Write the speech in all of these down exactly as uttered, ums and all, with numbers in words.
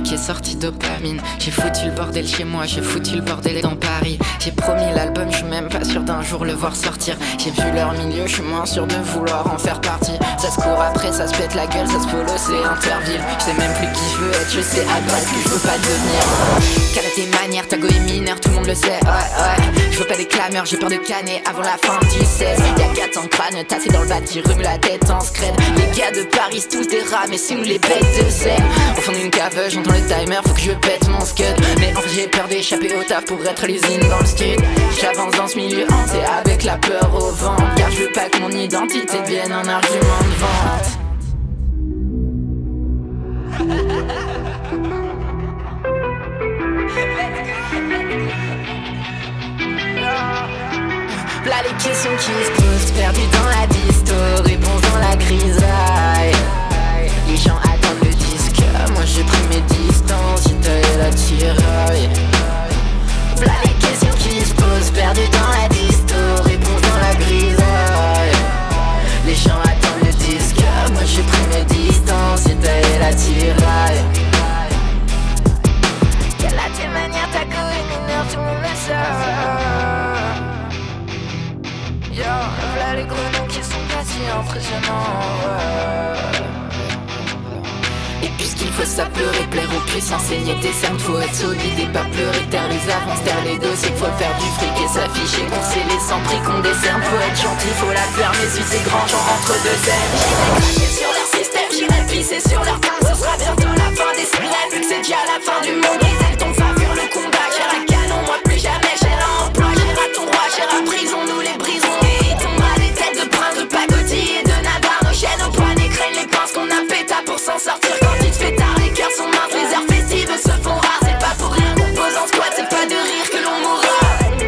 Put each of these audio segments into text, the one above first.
qui est sorti dopamine. J'ai foutu le bordel chez moi, j'ai foutu le bordel dans Paris. J'ai promis l'album, je suis même pas sûr d'un jour le voir sortir. J'ai vu leur milieu, je suis moins sûr de vouloir en faire partie. Ça se court après, ça se pète la gueule, ça se polo, c'est Interville. Je sais même plus qui je veux être, je sais à droite que je veux pas devenir. Quelle est tes manières, ta go est mineur, tout le monde le sait, ouais, ouais. Je veux pas des clameurs, j'ai peur de canner avant la fin du seize. Y'a quatre ans de crâne, tassé dans le bâti, remue la tête en scred. Les gars de Paris, tous des rats, mais c'est nous les bêtes de scène. Au fond d'une cave, j'entends le timer, faut que je pète mon scud. Mais en fait j'ai peur d'échapper au taf pour être l'usine dans le stud. J'avance dans ce milieu hanté avec la peur au ventre, car je veux pas que mon identité devienne un argument de vente. Là les questions qui se posent, perdues dans la disto, réponse dans la grisaille. Les gens attendent le disque, moi j'ai pris mes distances, j'ai taillé la tiraille. Là les questions qui se posent, perdues dans la disto, réponse dans la grisaille. Les gens attendent le disque, moi j'ai pris mes distances, j'ai taillé la tiraille. Quelle a tes manières, ta go est mineure, tout le monde le sait. Yo, voilà les gros noms qui sont pas si impressionnants, ouais. Et puisqu'il faut ça pleurer, plaire aux puces, enseigner tes cernes, faut être solide et pas pleurer, taire les avances, taire les dossiers, qu'il faut faire du fric et s'afficher, qu'on sait les sans prix qu'on décerne, faut être gentil, faut la faire, mais si c'est grand, j'en rentre de scène. J'irai cracher sur leur système, j'irai pisser sur leur pain, ce sera bientôt la fin des semaines, vu que c'est déjà la fin du monde, les ailes tombent pas sur le combat, j'ai la canon, moi plus jamais, j'ai l'emploi, j'ai à ton roi, j'ai la prison, nous les brisons. Sortir quand il te fait tard, les cœurs sont minces, les heures festives se font rares. C'est pas pour rien qu'on pose en squat, c'est pas de rire que l'on mourra.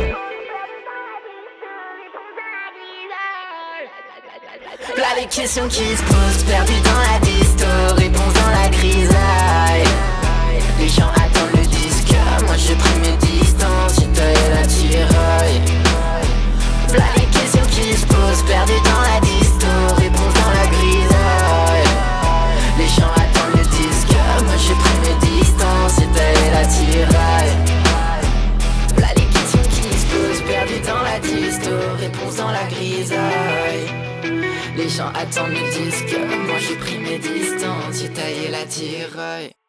Là les questions qui se posent, perdues dans la disto, réponse dans la grisaille. Les gens attendent le disque, moi j'ai pris mes distances, j'ai taillé la tiraille. Là les questions qui se posent, perdues dans la disto, réponse dans la grisaille. Les gens attendent le disque, moi j'ai pris mes distances, j'ai taillé la tiraille. Là les questions qui se posent, perdues dans la disto, réponse dans la grisaille. Les gens attendent le disque, moi j'ai pris mes distances, j'ai taillé la tiraille.